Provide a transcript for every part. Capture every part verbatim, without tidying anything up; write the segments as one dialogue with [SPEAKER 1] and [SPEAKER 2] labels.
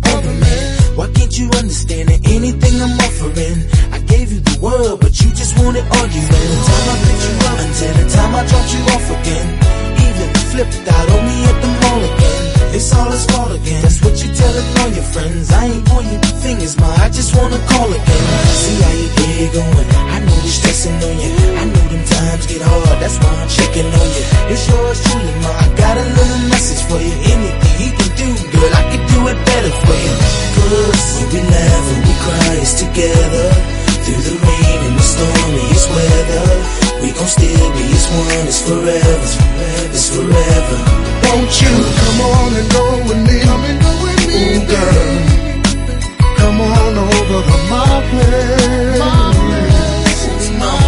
[SPEAKER 1] other man. Why can't you understand that anything I'm offering? I gave you the world, but you just wanted argument. Until the time I picked you up, until the time I dropped you off again. Even flipped out on me at the mall again. It's all his fault again. That's what you telling all your friends. I ain't pointing fingers, ma, I just wanna call again. See how you get going. I know you're stressing on you. I know them times get hard, that's why I'm checking on you. It's yours truly, ma, I got a little message for you. Anything he can do, girl, I can do it better for you. Cause when we laugh and we cry, it's together. Through the rain and the stormiest weather, we gon' still be as one, it's forever, it's forever.
[SPEAKER 2] Won't you come on and go with me? Come and go with me, ooh, girl. Come on over to my place. My place, my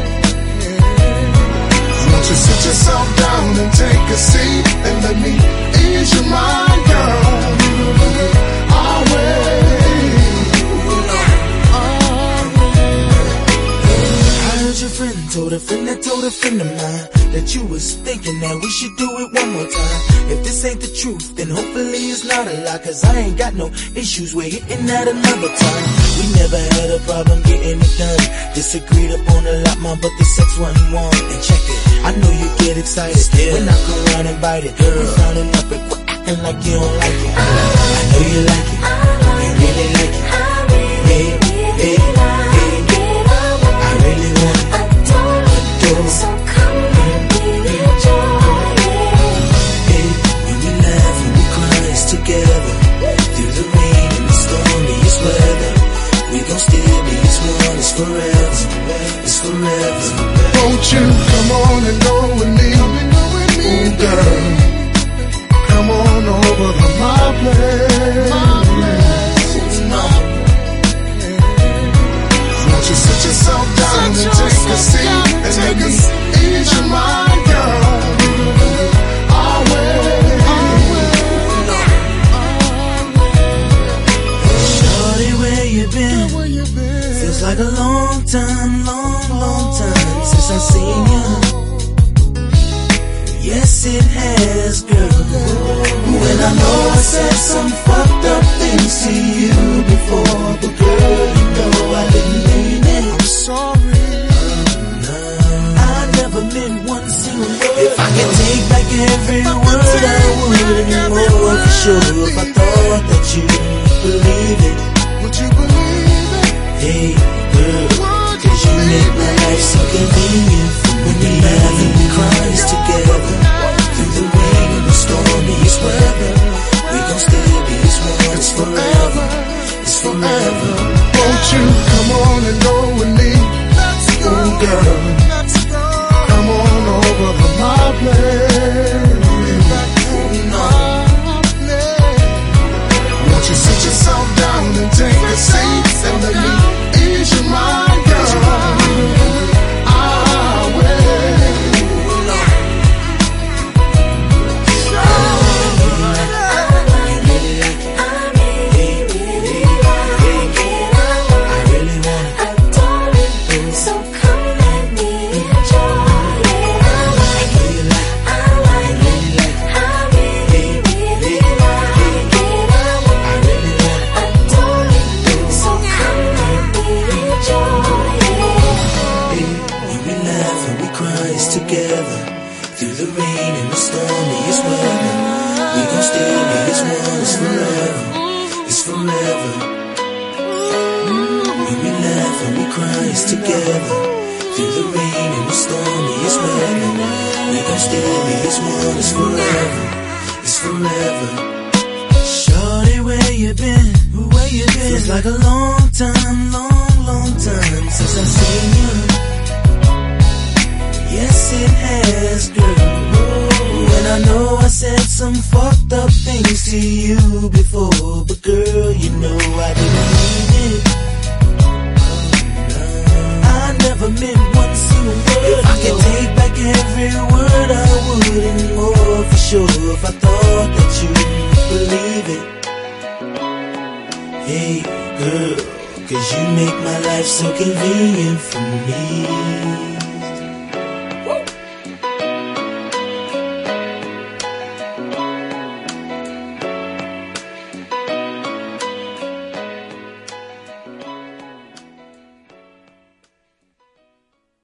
[SPEAKER 2] place. Won't you sit yourself down and take a seat and let me ease your mind, girl? Our way.
[SPEAKER 1] Your friend told a friend that told a friend of mine that you was thinking that we should do it one more time. If this ain't the truth, then hopefully it's not a lie. Cause I ain't got no issues with hitting that another time. We never had a problem getting it done. Disagreed upon a lot, man, but the sex wasn't one. And check it, I know you get excited still when I come around and bite it. Girl, frowning up and quit acting like you don't like it. I know you like it, you really like it. Hey, hey, hey, I really want it.
[SPEAKER 3] So come and we enjoy it.
[SPEAKER 1] Hey, when we laugh and we cry, it's together. Through the rain and the stormiest weather, we gon' still be as one. It's forever, it's forever.
[SPEAKER 2] Won't you come on and go with me? Come and go with me, ooh, girl. Come on over to my place. My place, my place. Won't you sit yourself down sit and take a seat and let me ease your mind, girl? Our way, our way, our way.
[SPEAKER 1] Shorty, where you been?
[SPEAKER 2] Where you been?
[SPEAKER 1] Feels like a long time, long, long time since I seen you. Yes, it has, girl. When I know I said some fucked up things to you before, but girl, you know I didn't mean it.
[SPEAKER 2] I'm sorry.
[SPEAKER 1] I never meant one single word. If I could take back every word, I would anymore for sure. If I thought that you believe it,
[SPEAKER 2] Would you believe it?
[SPEAKER 1] hey girl, cause you make my life so convenient. When we laugh and we cry, it's together. Through the rain and the stormiest weather, we gon' still be as one. It's forever, it's forever.
[SPEAKER 2] Won't you come on and go with me? Let's go, ooh, girl. Let's go. Come on over to my place. My place. Won't you sit yourself down and take a seat and let me ease your mind, girl? Our way.
[SPEAKER 1] Together through the rain and the stormiest weather, we gon' still be as one. It's forever, it's forever. When we laugh and we cry, it's together through the rain and the stormiest weather, we gon' still be as one. It's forever, it's forever. Shorty, where you been? Where you been? Feels like a long time, long, long time since I seen you. Yes, it has, girl. And I know I said some fucked up things to you before, but girl, you know I didn't mean it. I never meant one single word. If I could take back every word, I would anymore for sure. If I thought that you believe it. Hey, girl, cause you make my life so convenient for me.